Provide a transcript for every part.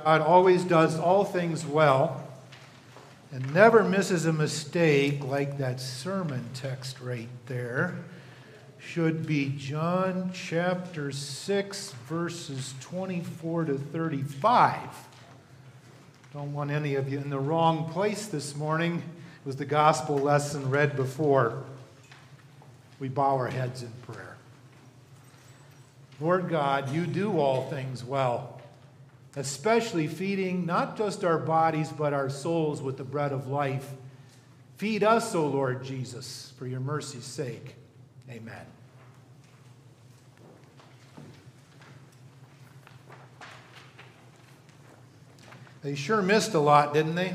God always does all things well and never misses a mistake, like that sermon text right there, should be John chapter 6, verses 24 to 35. Don't want any of you in the wrong place this morning. It was the gospel lesson read before. We bow our heads in prayer. Lord God, you do all things well, especially feeding not just our bodies but our souls with the bread of life. Feed us, O Lord Jesus, for your mercy's sake. Amen. They sure missed a lot, didn't they?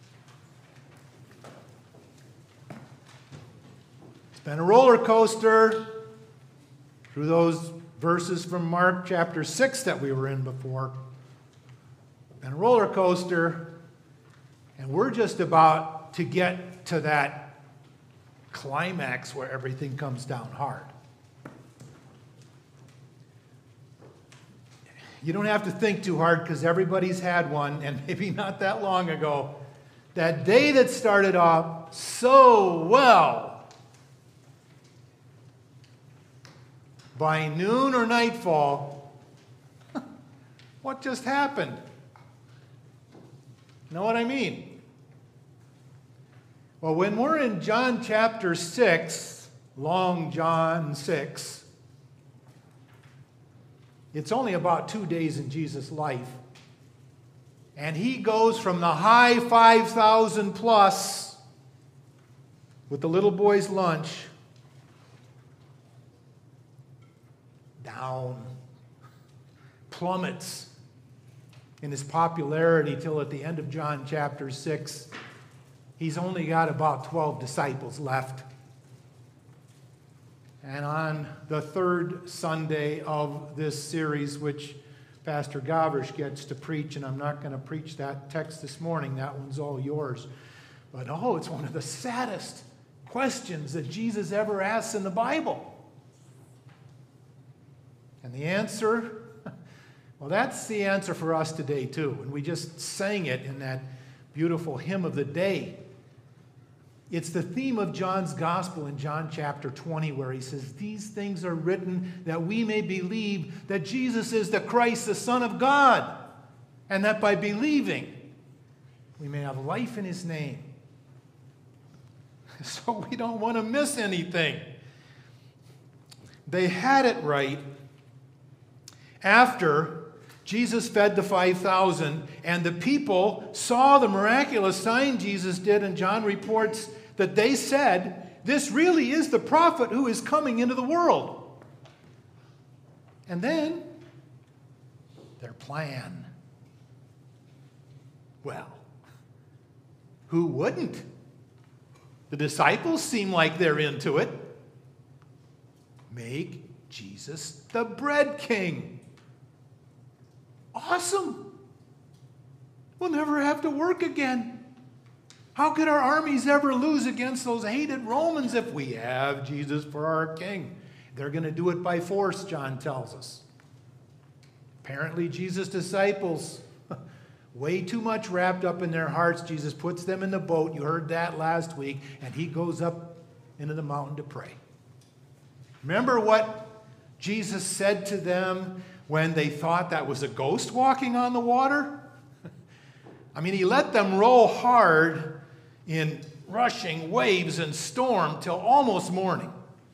It's been a roller coaster through those verses from Mark chapter 6 that we were in before. And a roller coaster, and we're just about to get to that climax where everything comes down hard. You don't have to think too hard because everybody's had one, and maybe not that long ago. That day that started off so well, by noon or nightfall, what just happened? Know what I mean? Well, when we're in John chapter 6, long John 6, it's only about 2 days in Jesus' life. And he goes from the high 5,000 plus with the little boy's lunch down, plummets in his popularity till at the end of John chapter 6, he's only got about 12 disciples left. And on the third Sunday of this series, which Pastor Gavish gets to preach, and I'm not going to preach that text this morning, that one's all yours. But it's one of the saddest questions that Jesus ever asks in the Bible. And the answer, well, that's the answer for us today, too. And we just sang it in that beautiful hymn of the day. It's the theme of John's gospel in John chapter 20, where he says, "These things are written that we may believe that Jesus is the Christ, the Son of God, and that by believing we may have life in his name." So we don't want to miss anything. They had it right. After Jesus fed the 5,000, and the people saw the miraculous sign Jesus did, and John reports that they said, "This really is the prophet who is coming into the world." And then, their plan. Well, who wouldn't? The disciples seem like they're into it. Make Jesus the bread king. Awesome. We'll never have to work again. How could our armies ever lose against those hated Romans if we have Jesus for our king? They're going to do it by force, John tells us. Apparently, Jesus' disciples, way too much wrapped up in their hearts. Jesus puts them in the boat. You heard that last week. And he goes up into the mountain to pray. Remember what Jesus said to them when they thought that was a ghost walking on the water? I mean, he let them row hard in rushing waves and storm till almost morning.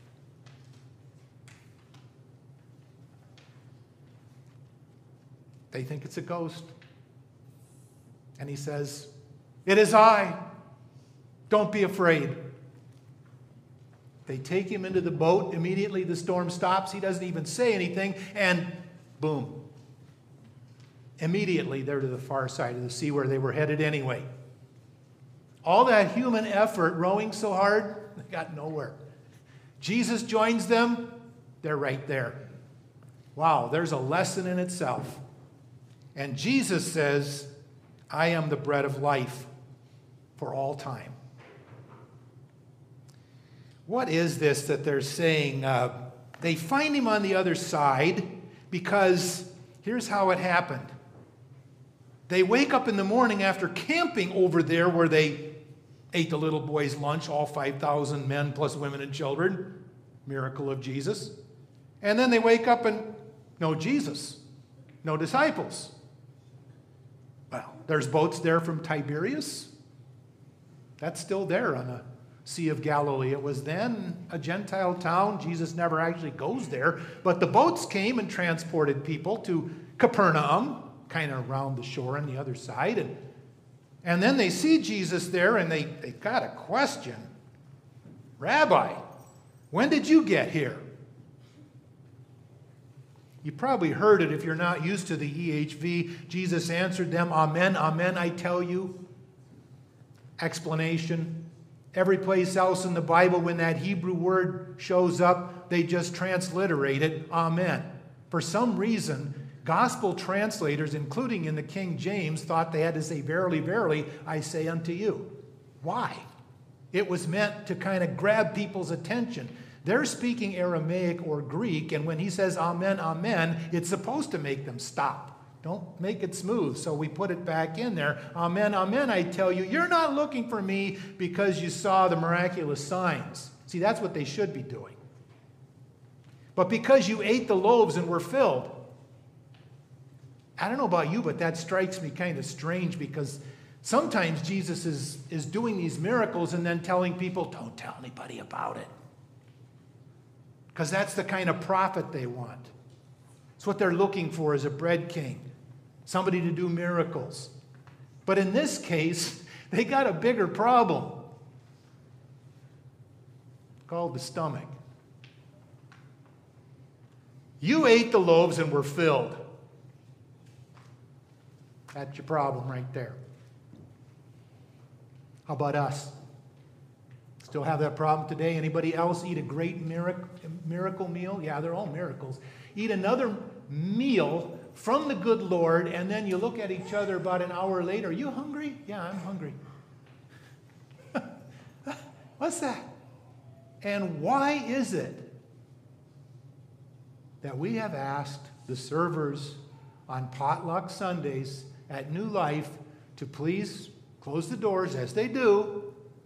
They think it's a ghost. And he says, "It is I. Don't be afraid." They take him into the boat. Immediately the storm stops. He doesn't even say anything. And boom. Immediately they're to the far side of the sea where they were headed anyway. All that human effort rowing so hard, they got nowhere. Jesus joins them. They're right there. Wow, there's a lesson in itself. And Jesus says, "I am the bread of life for all time." What is this that they're saying? They find him on the other side because here's how it happened. They wake up in the morning after camping over there where they ate the little boy's lunch, all 5,000 men plus women and children. Miracle of Jesus. And then they wake up and no Jesus, no disciples. Well, there's boats there from Tiberias. That's still there on the Sea of Galilee. It was then a Gentile town. Jesus never actually goes there. But the boats came and transported people to Capernaum, kind of around the shore on the other side. And then they see Jesus there and they got a question. Rabbi, when did you get here? You probably heard it if you're not used to the EHV. Jesus answered them, Amen, amen, I tell you. Explanation. Every place else in the Bible, when that Hebrew word shows up, they just transliterate it, Amen. For some reason, gospel translators, including in the King James, thought they had to say, Verily, verily, I say unto you. Why? It was meant to kind of grab people's attention. They're speaking Aramaic or Greek, and when he says amen, amen, it's supposed to make them stop. Don't make it smooth, so we put it back in there. Amen, amen, I tell you, you're not looking for me because you saw the miraculous signs. See, that's what they should be doing. But because you ate the loaves and were filled. I don't know about you, but that strikes me kind of strange because sometimes Jesus is doing these miracles and then telling people, don't tell anybody about it. Because that's the kind of prophet they want. It's what they're looking for as a bread king. Somebody to do miracles. But in this case, they got a bigger problem. Called the stomach. You ate the loaves and were filled. That's your problem right there. How about us? Still have that problem today? Anybody else eat a great miracle meal? Yeah, they're all miracles. Eat another meal from the good Lord, and then you look at each other about an hour later. Are you hungry? Yeah, I'm hungry. What's that? And why is it that we have asked the servers on potluck Sundays at New Life to please close the doors, as they do,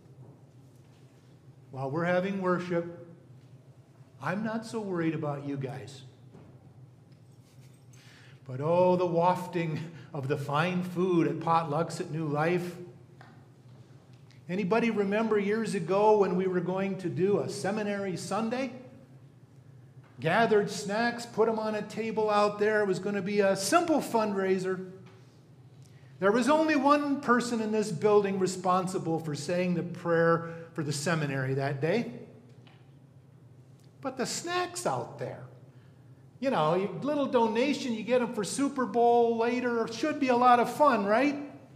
while we're having worship? I'm not so worried about you guys. But oh, the wafting of the fine food at potlucks at New Life. Anybody remember years ago when we were going to do a seminary Sunday? Gathered snacks, put them on a table out there. It was going to be a simple fundraiser. There was only one person in this building responsible for saying the prayer for the seminary that day. But the snacks out there, you know, little donation, you get them for Super Bowl later. It should be a lot of fun, right?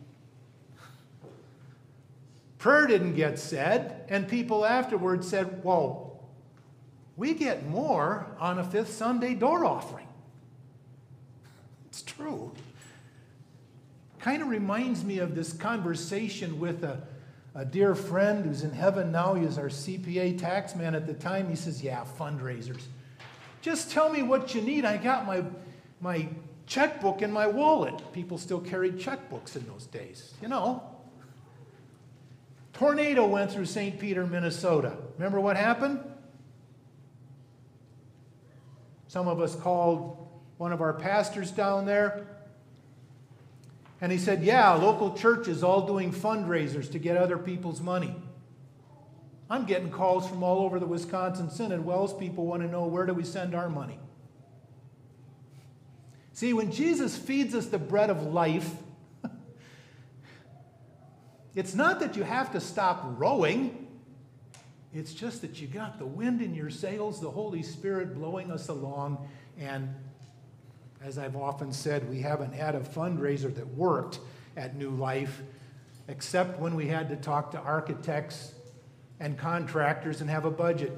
Prayer didn't get said, and people afterwards said, whoa, we get more on a fifth Sunday door offering. It's true. Kind of reminds me of this conversation with a dear friend who's in heaven now. He was our CPA tax man at the time. He says, yeah, fundraisers. Just tell me what you need. I got my checkbook in my wallet. People still carried checkbooks in those days, you know. Tornado went through St. Peter, Minnesota. Remember what happened? Some of us called one of our pastors down there. And he said, yeah, local churches all doing fundraisers to get other people's money. I'm getting calls from all over the Wisconsin Synod. Wells people want to know, where do we send our money? See, when Jesus feeds us the bread of life, it's not that you have to stop rowing. It's just that you got the wind in your sails, the Holy Spirit blowing us along. And as I've often said, we haven't had a fundraiser that worked at New Life, except when we had to talk to architects and contractors and have a budget.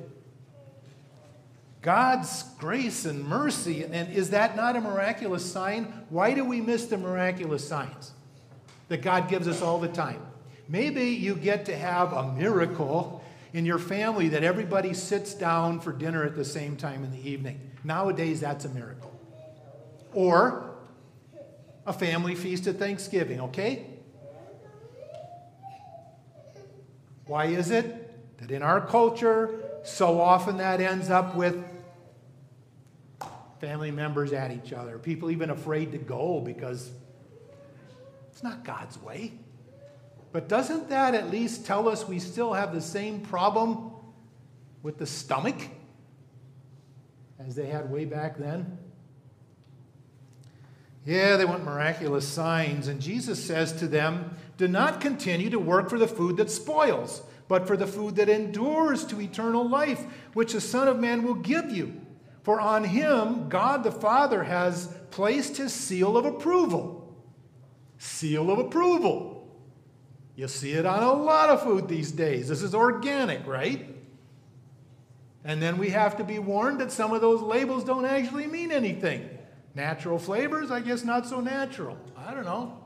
God's grace and mercy, and is that not a miraculous sign? Why do we miss the miraculous signs that God gives us all the time? Maybe you get to have a miracle in your family that everybody sits down for dinner at the same time in the evening. Nowadays, that's a miracle. Or a family feast at Thanksgiving, okay? Why is it that in our culture, so often that ends up with family members at each other, people even afraid to go because it's not God's way? But doesn't that at least tell us we still have the same problem with the stomach as they had way back then? Yeah, they want miraculous signs. And Jesus says to them, do not continue to work for the food that spoils, but for the food that endures to eternal life, which the Son of Man will give you. For on him, God the Father has placed his seal of approval. Seal of approval. You see it on a lot of food these days. This is organic, right? And then we have to be warned that some of those labels don't actually mean anything. Natural flavors, I guess not so natural. I don't know.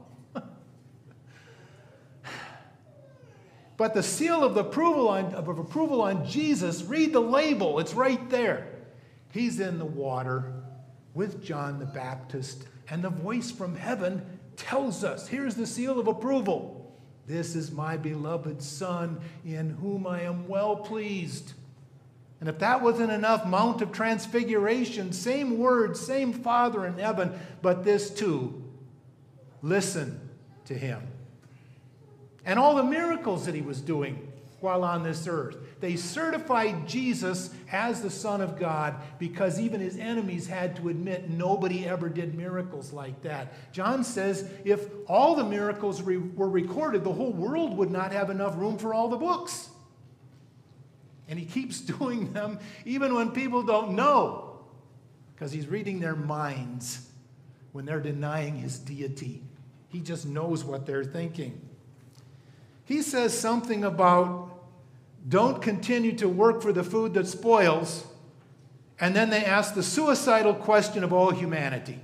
But the seal of approval on Jesus, read the label. It's right there. He's in the water with John the Baptist, and the voice from heaven tells us, here's the seal of approval. This is my beloved Son, in whom I am well pleased. And if that wasn't enough, Mount of Transfiguration, same words, same Father in heaven, but this too, listen to him. And all the miracles that he was doing while on this earth. They certified Jesus as the Son of God because even his enemies had to admit nobody ever did miracles like that. John says if all the miracles were recorded, the whole world would not have enough room for all the books. And he keeps doing them even when people don't know, because he's reading their minds when they're denying his deity. He just knows what they're thinking. He says something about don't continue to work for the food that spoils, and then they ask the suicidal question of all humanity.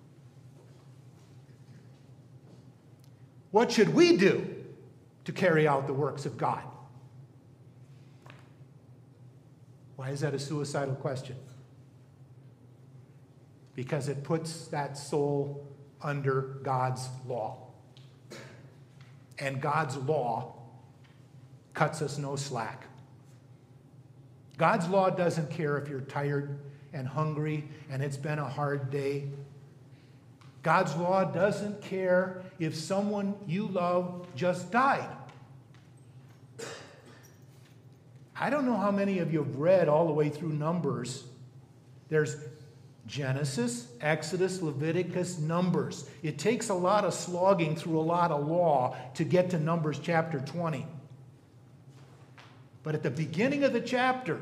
What should we do to carry out the works of God? Why is that a suicidal question? Because it puts that soul under God's law. And God's law cuts us no slack. God's law doesn't care if you're tired and hungry and it's been a hard day. God's law doesn't care if someone you love just died. I don't know how many of you have read all the way through Numbers. There's Genesis, Exodus, Leviticus, Numbers. It takes a lot of slogging through a lot of law to get to Numbers chapter 20. But at the beginning of the chapter,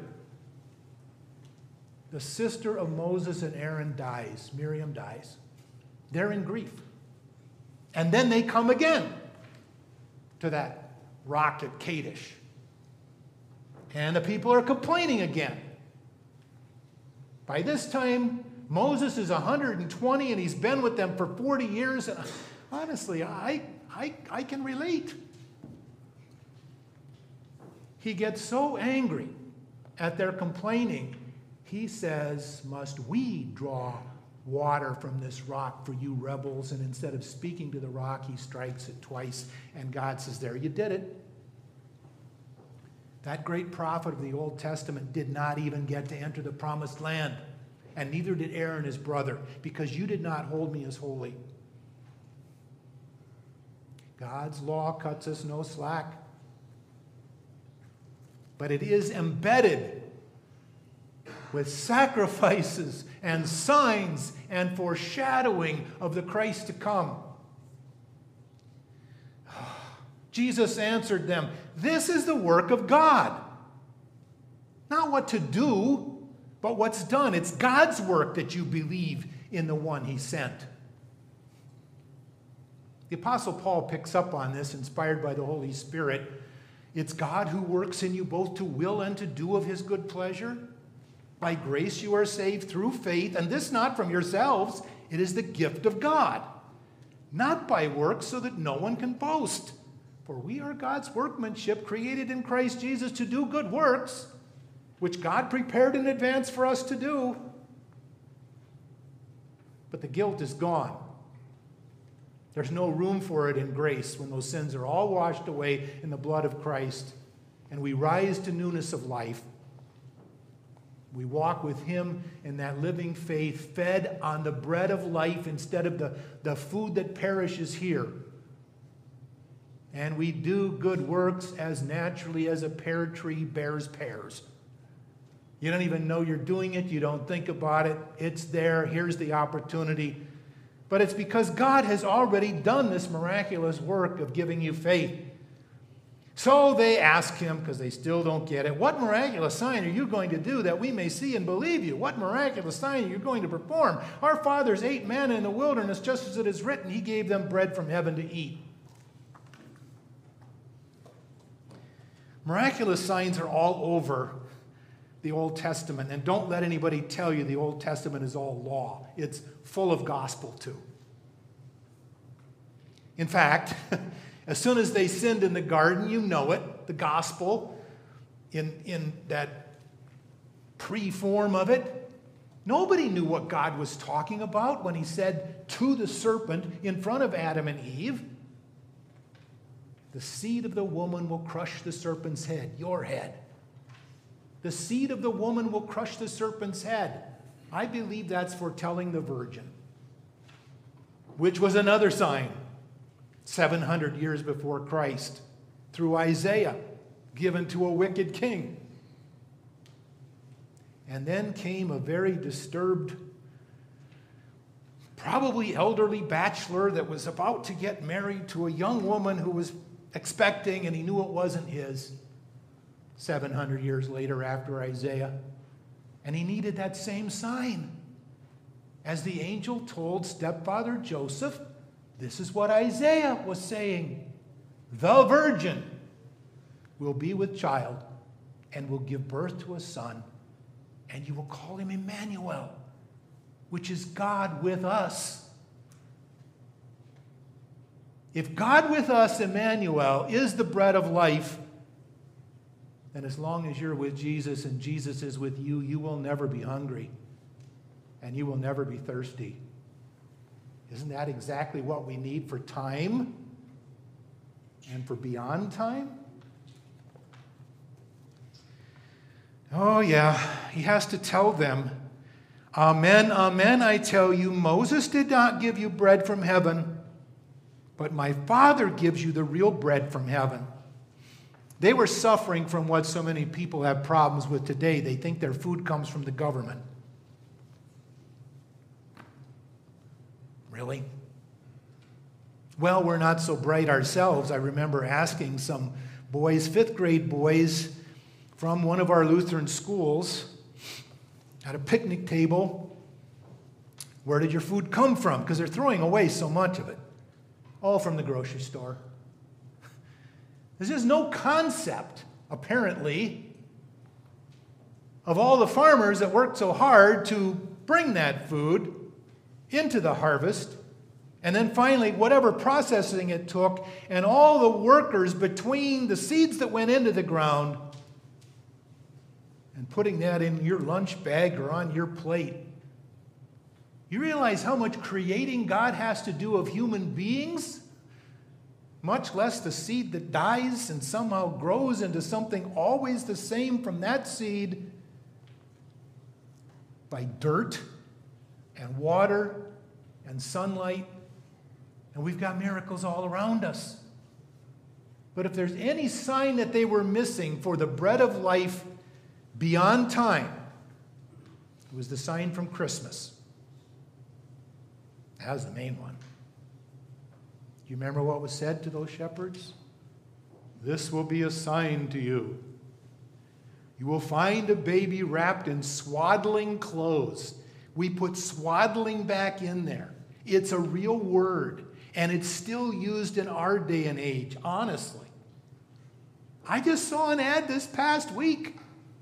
the sister of Moses and Aaron dies. Miriam dies. They're in grief. And then they come again to that rock at Kadesh. And the people are complaining again. By this time, Moses is 120 and he's been with them for 40 years. And honestly, I can relate. He gets so angry at their complaining, he says, must we draw water from this rock for you rebels? And instead of speaking to the rock, he strikes it twice. And God says, there, you did it. That great prophet of the Old Testament did not even get to enter the promised land. And neither did Aaron, his brother, because you did not hold me as holy. God's law cuts us no slack. But it is embedded with sacrifices and signs and foreshadowing of the Christ to come. Jesus answered them, this is the work of God. Not what to do, but what's done. It's God's work that you believe in the one he sent. The Apostle Paul picks up on this, inspired by the Holy Spirit. It's God who works in you both to will and to do of his good pleasure. By grace you are saved through faith, and this not from yourselves. It is the gift of God, not by works, so that no one can boast. For we are God's workmanship, created in Christ Jesus to do good works, which God prepared in advance for us to do. But the guilt is gone. There's no room for it in grace when those sins are all washed away in the blood of Christ and we rise to newness of life. We walk with him in that living faith, fed on the bread of life instead of the food that perishes here. And we do good works as naturally as a pear tree bears pears. You don't even know you're doing it. You don't think about it. It's there. Here's the opportunity. But it's because God has already done this miraculous work of giving you faith. So they ask him, because they still don't get it, what miraculous sign are you going to do that we may see and believe you? What miraculous sign are you going to perform? Our fathers ate manna in the wilderness, just as it is written, he gave them bread from heaven to eat. Miraculous signs are all over the Old Testament. And don't let anybody tell you the Old Testament is all law. It's full of gospel too. In fact, as soon as they sinned in the garden, you know it, the gospel, in that pre-form of it. Nobody knew what God was talking about when he said to the serpent in front of Adam and Eve, the seed of the woman will crush the serpent's head, your head. The seed of the woman will crush the serpent's head. I believe that's foretelling the virgin, which was another sign 700 years before Christ through Isaiah, given to a wicked king. And then came a very disturbed, probably elderly bachelor that was about to get married to a young woman who was expecting, and he knew it wasn't his, 700 years later after Isaiah. And he needed that same sign. As the angel told stepfather Joseph, this is what Isaiah was saying. The virgin will be with child and will give birth to a son, and you will call him Emmanuel, which is God with us. If God with us, Emmanuel, is the bread of life, then as long as you're with Jesus and Jesus is with you, you will never be hungry and you will never be thirsty. Isn't that exactly what we need for time and for beyond time? Oh yeah, he has to tell them, amen, amen, I tell you, Moses did not give you bread from heaven, but my Father gives you the real bread from heaven. They were suffering from what so many people have problems with today. They think their food comes from the government. Really? Well, we're not so bright ourselves. I remember asking some boys, 5th grade boys, from one of our Lutheran schools at a picnic table, where did your food come from? Because they're throwing away so much of it. All from the grocery store. There's just no concept, apparently, of all the farmers that worked so hard to bring that food into the harvest, and then finally, whatever processing it took, and all the workers between the seeds that went into the ground and putting that in your lunch bag or on your plate. You realize how much creating God has to do of human beings? Much less the seed that dies and somehow grows into something always the same from that seed by dirt and water and sunlight. And we've got miracles all around us. But if there's any sign that they were missing for the bread of life beyond time, it was the sign from Christmas. That was the main one. Do you remember what was said to those shepherds? This will be a sign to you. You will find a baby wrapped in swaddling clothes. We put swaddling back in there. It's a real word, and it's still used in our day and age, honestly. I just saw an ad this past week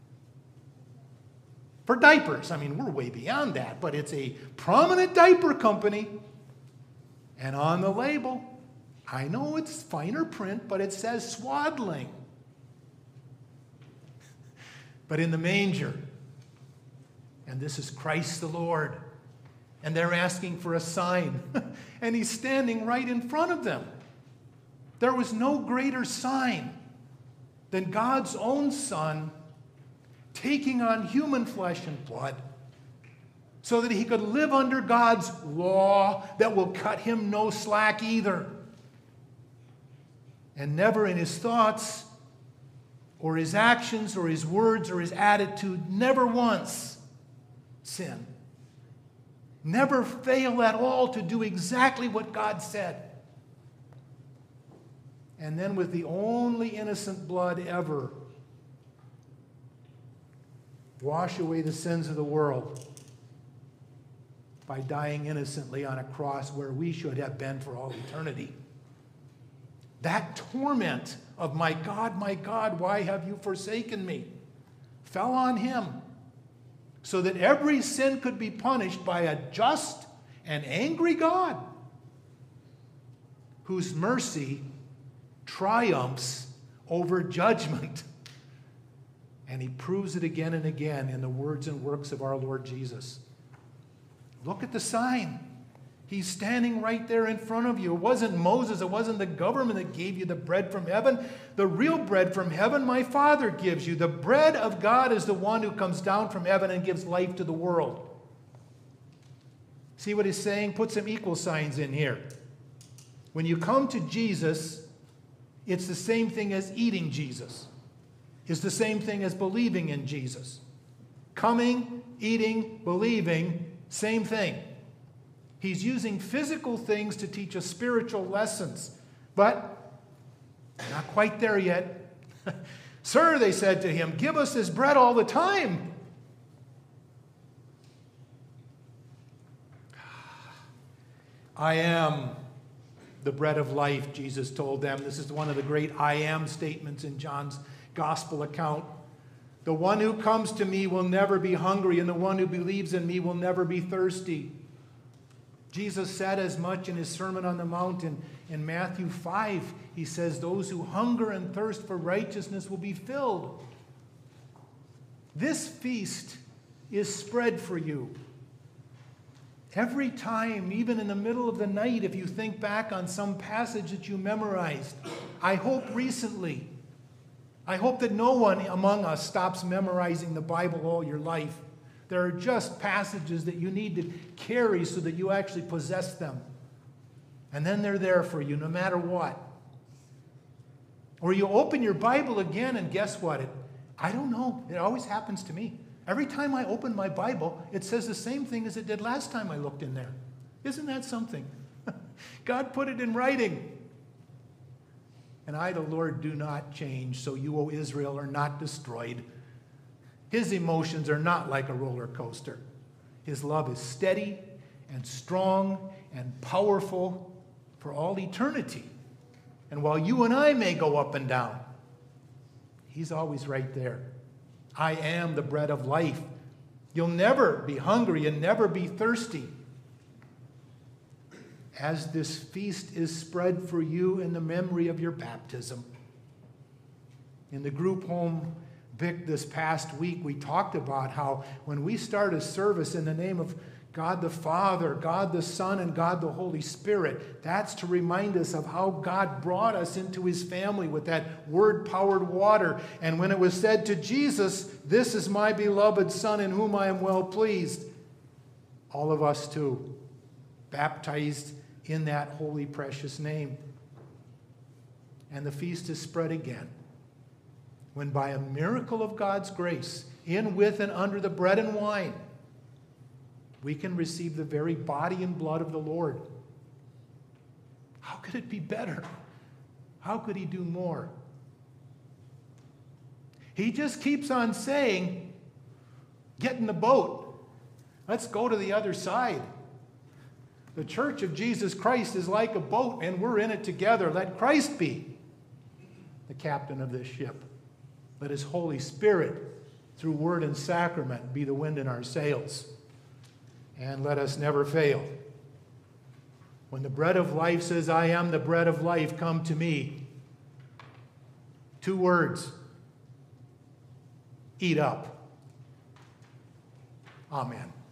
for diapers. I mean, we're way beyond that, but it's a prominent diaper company. And on the label, I know it's finer print, but it says swaddling. But in the manger, and this is Christ the Lord. And they're asking for a sign. And he's standing right in front of them. There was no greater sign than God's own Son taking on human flesh and blood so that he could live under God's law that will cut him no slack either. And never in his thoughts or his actions or his words or his attitude, never once sin. Never fail at all to do exactly what God said. And then with the only innocent blood ever, wash away the sins of the world by dying innocently on a cross where we should have been for all eternity. That torment of my God, why have you forsaken me, fell on him so that every sin could be punished by a just and angry God whose mercy triumphs over judgment. And he proves it again and again in the words and works of our Lord Jesus. Look at the sign. He's standing right there in front of you. It wasn't Moses, it wasn't the government that gave you the bread from heaven. The real bread from heaven, my Father gives you. The bread of God is the one who comes down from heaven and gives life to the world. See what he's saying? Put some equal signs in here. When you come to Jesus, it's the same thing as eating Jesus. It's the same thing as believing in Jesus. Coming, eating, believing, same thing. He's using physical things to teach us spiritual lessons. But not quite there yet. Sir, they said to him, give us this bread all the time. I am the bread of life, Jesus told them. This is one of the great I am statements in John's gospel account. The one who comes to me will never be hungry, and the one who believes in me will never be thirsty. Jesus said as much in his Sermon on the Mount in Matthew 5. He says, those who hunger and thirst for righteousness will be filled. This feast is spread for you. Every time, even in the middle of the night, if you think back on some passage that you memorized, I hope recently, I hope that no one among us stops memorizing the Bible all your life. There are just passages that you need to carry so that you actually possess them. And then they're there for you no matter what. Or you open your Bible again and guess what? I don't know. It always happens to me. Every time I open my Bible, it says the same thing as it did last time I looked in there. Isn't that something? God put it in writing. And I, the Lord, do not change, so you, O Israel, are not destroyed. His emotions are not like a roller coaster. His love is steady and strong and powerful for all eternity. And while you and I may go up and down, he's always right there. I am the bread of life. You'll never be hungry and never be thirsty. As this feast is spread for you in the memory of your baptism. In the group home, Vic, this past week, we talked about how when we start a service in the name of God the Father, God the Son, and God the Holy Spirit, that's to remind us of how God brought us into his family with that word-powered water. And when it was said to Jesus, this is my beloved Son in whom I am well pleased, all of us too, baptized in that holy, precious name. And the feast is spread again. When by a miracle of God's grace, in, with, and under the bread and wine, we can receive the very body and blood of the Lord. How could it be better? How could he do more? He just keeps on saying, get in the boat. Let's go to the other side. The church of Jesus Christ is like a boat, and we're in it together. Let Christ be the captain of this ship. Let his Holy Spirit, through word and sacrament, be the wind in our sails. And let us never fail. When the bread of life says, I am the bread of life, come to me. 2 words. Eat up. Amen.